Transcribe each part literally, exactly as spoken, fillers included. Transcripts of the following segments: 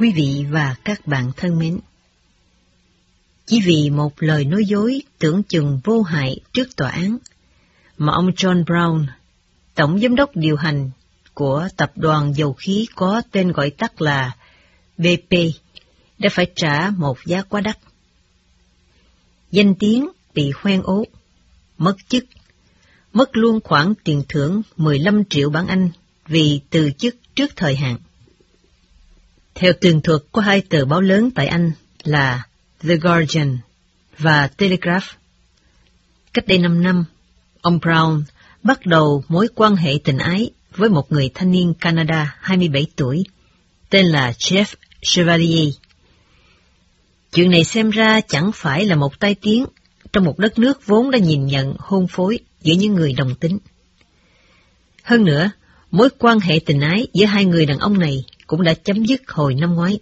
Quý vị và các bạn thân mến, chỉ vì một lời nói dối tưởng chừng vô hại trước tòa án mà ông John Brown, tổng giám đốc điều hành của tập đoàn dầu khí có tên gọi tắt là bê pê, đã phải trả một giá quá đắt. Danh tiếng bị hoen ố, mất chức, mất luôn khoản tiền thưởng mười lăm triệu bảng Anh vì từ chức trước thời hạn. Theo tường thuật của hai tờ báo lớn tại Anh là The Guardian và Telegraph, cách đây năm năm, ông Brown bắt đầu mối quan hệ tình ái với một người thanh niên Canada hai mươi bảy tuổi, tên là Jeff Chevalier. Chuyện này xem ra chẳng phải là một tai tiếng trong một đất nước vốn đã nhìn nhận hôn phối giữa những người đồng tính. Hơn nữa, mối quan hệ tình ái giữa hai người đàn ông này cũng đã chấm dứt hồi năm ngoái.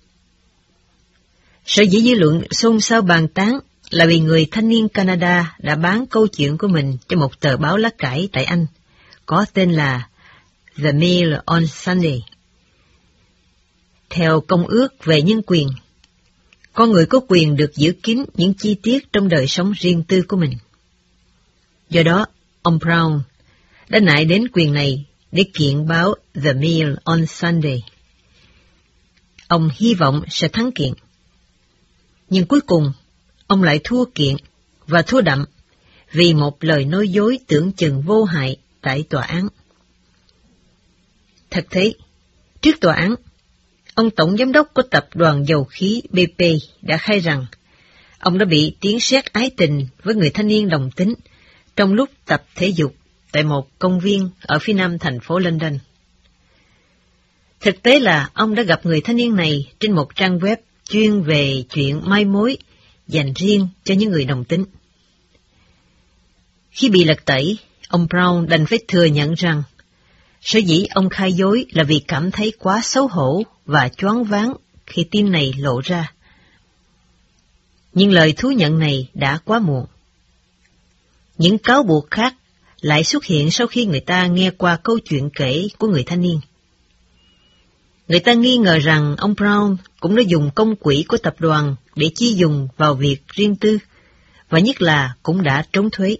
Sở dĩ dư luận xôn xao bàn tán là vì người thanh niên Canada đã bán câu chuyện của mình cho một tờ báo lá cải tại Anh, có tên là The Mail on Sunday. Theo Công ước về nhân quyền, con người có quyền được giữ kín những chi tiết trong đời sống riêng tư của mình. Do đó, ông Brown đã nại đến quyền này để kiện báo The Mail on Sunday. Ông hy vọng sẽ thắng kiện. Nhưng cuối cùng, ông lại thua kiện, và thua đậm, vì một lời nói dối tưởng chừng vô hại tại tòa án. Thật thế, trước tòa án, ông tổng giám đốc của tập đoàn dầu khí bê pê đã khai rằng ông đã bị tiếng sét ái tình với người thanh niên đồng tính trong lúc tập thể dục tại một công viên ở phía nam thành phố London. Thực tế là ông đã gặp người thanh niên này trên một trang web chuyên về chuyện mai mối dành riêng cho những người đồng tính. Khi bị lật tẩy, ông Brown đành phải thừa nhận rằng sở dĩ ông khai dối là vì cảm thấy quá xấu hổ và choáng váng khi tin này lộ ra. Nhưng lời thú nhận này đã quá muộn. Những cáo buộc khác lại xuất hiện sau khi người ta nghe qua câu chuyện kể của người thanh niên. Người ta nghi ngờ rằng ông Brown cũng đã dùng công quỹ của tập đoàn để chi dùng vào việc riêng tư, và nhất là cũng đã trốn thuế.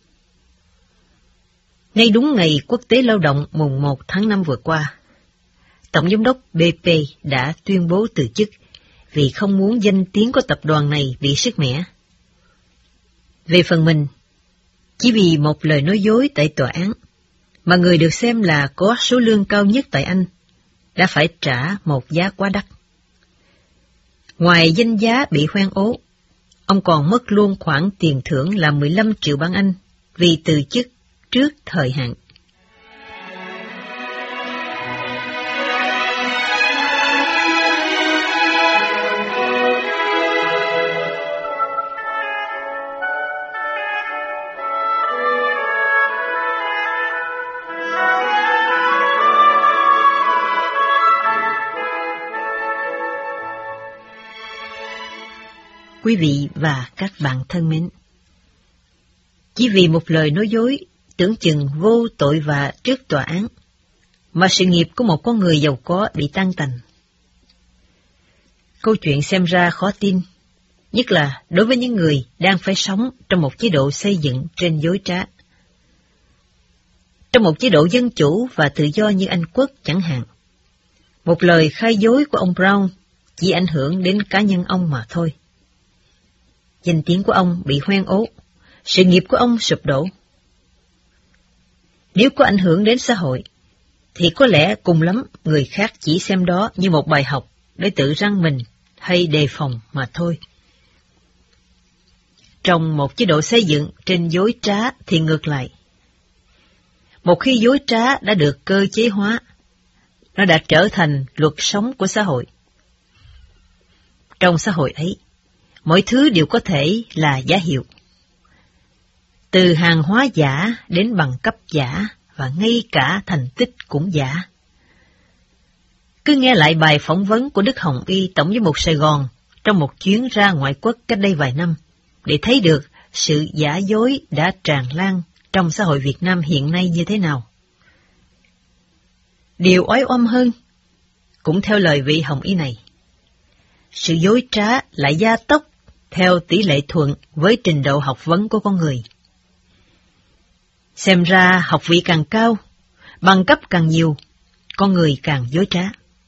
Ngay đúng ngày Quốc tế Lao động mùng một tháng năm vừa qua, Tổng giám đốc bê pê đã tuyên bố từ chức vì không muốn danh tiếng của tập đoàn này bị sứt mẻ. Về phần mình, chỉ vì một lời nói dối tại tòa án, mà người được xem là có số lương cao nhất tại Anh đã phải trả một giá quá đắt. Ngoài danh giá bị hoen ố, ông còn mất luôn khoản tiền thưởng là mười lăm triệu bảng Anh vì từ chức trước thời hạn. Quý vị và các bạn thân mến, chỉ vì một lời nói dối tưởng chừng vô tội vạ trước tòa án mà sự nghiệp của một con người giàu có bị tan tành. Câu chuyện xem ra khó tin, nhất là đối với những người đang phải sống trong một chế độ xây dựng trên dối trá. Trong một chế độ dân chủ và tự do như Anh Quốc chẳng hạn, một lời khai dối của ông Brown chỉ ảnh hưởng đến cá nhân ông mà thôi. Danh tiếng của ông bị hoen ố, sự nghiệp của ông sụp đổ. Nếu có ảnh hưởng đến xã hội, thì có lẽ cùng lắm người khác chỉ xem đó như một bài học để tự răn mình hay đề phòng mà thôi. Trong một chế độ xây dựng trên dối trá thì ngược lại. Một khi dối trá đã được cơ chế hóa, nó đã trở thành luật sống của xã hội. Trong xã hội ấy, mọi thứ đều có thể là giả hiệu. Từ hàng hóa giả đến bằng cấp giả, và ngay cả thành tích cũng giả. Cứ nghe lại bài phỏng vấn của Đức Hồng Y, Tổng giám mục Sài Gòn, trong một chuyến ra ngoại quốc cách đây vài năm, để thấy được sự giả dối đã tràn lan trong xã hội Việt Nam hiện nay như thế nào. Điều oái oăm hơn, cũng theo lời vị Hồng Y này, sự dối trá lại gia tốc theo tỷ lệ thuận với trình độ học vấn của con người. Xem ra học vị càng cao, bằng cấp càng nhiều, con người càng dối trá.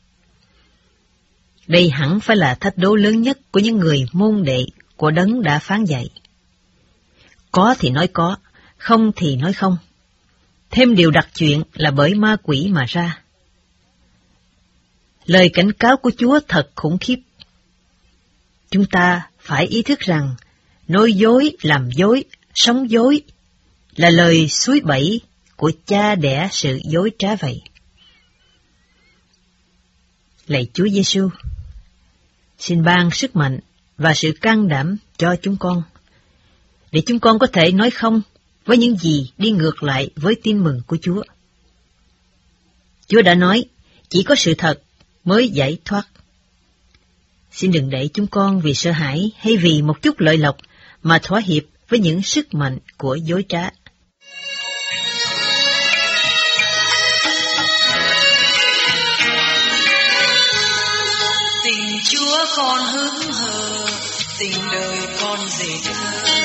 Đây hẳn phải là thách đố lớn nhất của những người môn đệ của Đấng đã phán dạy. Có thì nói có, không thì nói không. Thêm điều đặc chuyện là bởi ma quỷ mà ra. Lời cảnh cáo của Chúa thật khủng khiếp. Chúng ta phải ý thức rằng nói dối, làm dối, sống dối là lời suối bẫy của cha đẻ sự dối trá vậy. Lạy Chúa Giêsu, xin ban sức mạnh và sự can đảm cho chúng con, để chúng con có thể nói không với những gì đi ngược lại với tin mừng của Chúa. Chúa đã nói, chỉ có sự thật mới giải thoát. Xin đừng để chúng con vì sợ hãi hay vì một chút lợi lộc mà thỏa hiệp với những sức mạnh của dối trá. Tình Chúa con hững hờ, tình đời con dễ thơ.